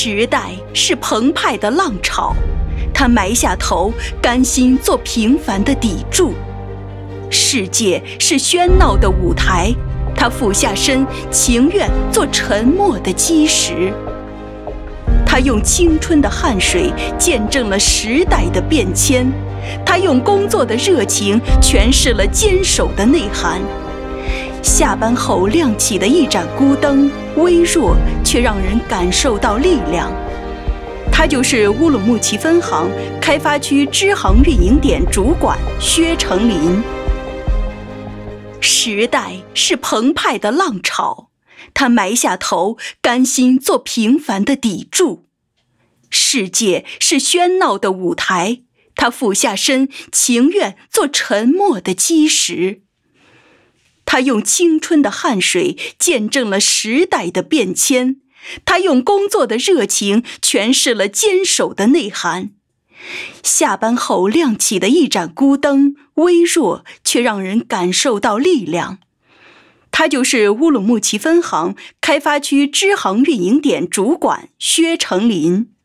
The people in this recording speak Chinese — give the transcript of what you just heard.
时代是澎湃的浪潮，他埋下头，甘心做平凡的砥柱；世界是喧闹的舞台，他俯下身，情愿做沉默的基石。他用青春的汗水见证了时代的变迁，他用工作的热情诠释了坚守的内涵。下班后亮起的一盏孤灯，微弱却让人感受到力量。他就是乌鲁木齐分行开发区支行运营点主管薛成林。时代是澎湃的浪潮，他埋下头，甘心做平凡的砥柱；世界是喧闹的舞台，他俯下身，情愿做沉默的基石。他用青春的汗水见证了时代的变迁，他用工作的热情诠释了坚守的内涵。下班后亮起的一盏孤灯，微弱却让人感受到力量。他就是乌鲁木齐分行开发区支行运营点主管薛成林。